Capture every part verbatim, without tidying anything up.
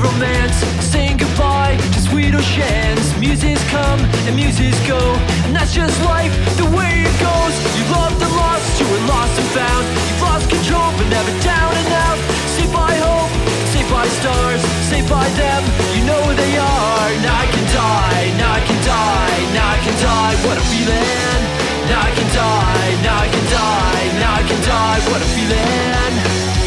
romance, saying goodbye to sweet oceans. Muses come and muses go, and that's just life, the way it goes. You've loved and lost, you were lost and found. You've lost control, but never down and out. Saved by hope, saved by stars, saved by them, you know who they are. Now I can die, now I can die, now I can die, what a feeling. Now I can die, now I can die, now I can die, what a feeling.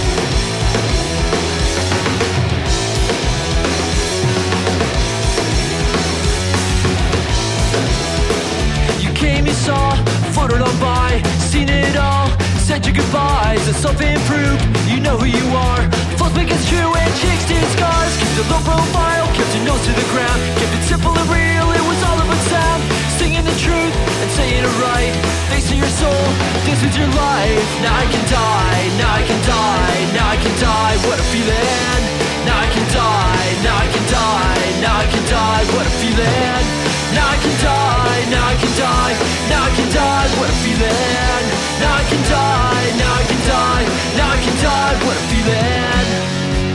You came, you saw, floated on by, seen it all, said your goodbyes, and self-improved, you know who you are. False make us true and chicks did scars. Kept a low profile, kept your nose to the ground, kept it simple and real, it was all about sound. Singing the truth and saying it right, facing your soul, this is your life. Now I can die, now I can die, now I can die, what a feeling. Now I can die, now I can die, now I can die, what a feeling. Now I can die, now I can die, now I can die, what a feeling. Now I can die, now I can die, now I can die, what a feeling.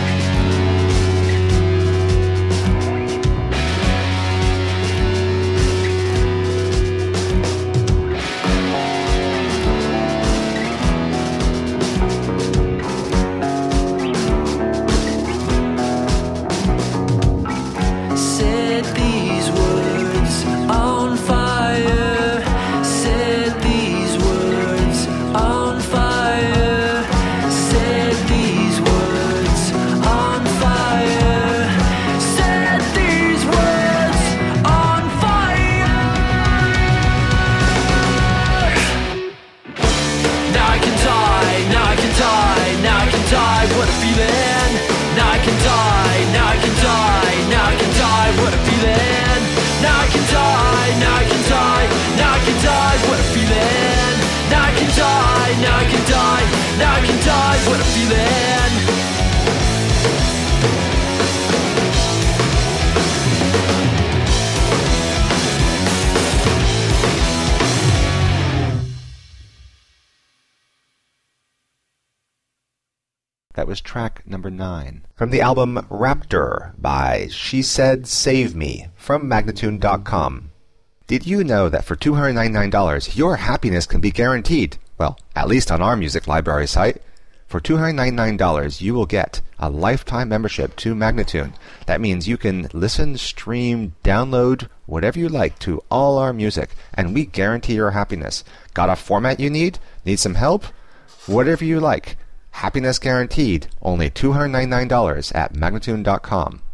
That was track number nine from the album Raptor by She Said Save Me from Magnatune dot com. Did you know that for two hundred ninety-nine dollars your happiness can be guaranteed? Well, at least on our music library site. For two hundred ninety-nine dollars you will get a lifetime membership to Magnatune. That means you can listen, stream, download, whatever you like to all our music, and we guarantee your happiness. Got a format you need? Need some help? Whatever you like. Happiness guaranteed. Only two hundred ninety-nine dollars at Magnatune dot com.